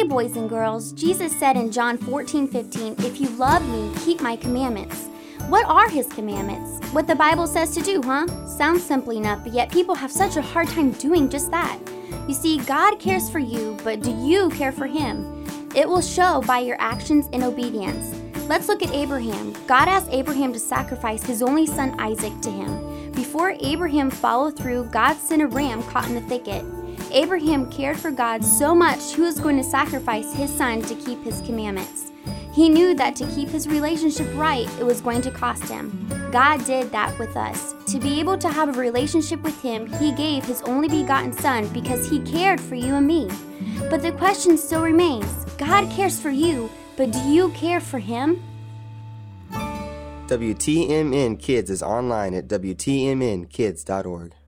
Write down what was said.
boys and girls, Jesus said in John 14:15, "If you love me, keep my commandments." What are his commandments? What the Bible says to do, huh? Sounds simple enough, but yet people have such a hard time doing just that. You see, God cares for you, but do you care for him? It will show by your actions and obedience. Let's look at Abraham. God asked Abraham to sacrifice his only son Isaac to him. Before Abraham followed through, God sent a ram caught in the thicket. Abraham cared for God so much he was going to sacrifice his son to keep his commandments. He knew that to keep his relationship right, it was going to cost him. God did that with us. To be able to have a relationship with him, he gave his only begotten son because he cared for you and me. But the question still remains, God cares for you, but do you care for him? WTMN Kids is online at WTMNkids.org.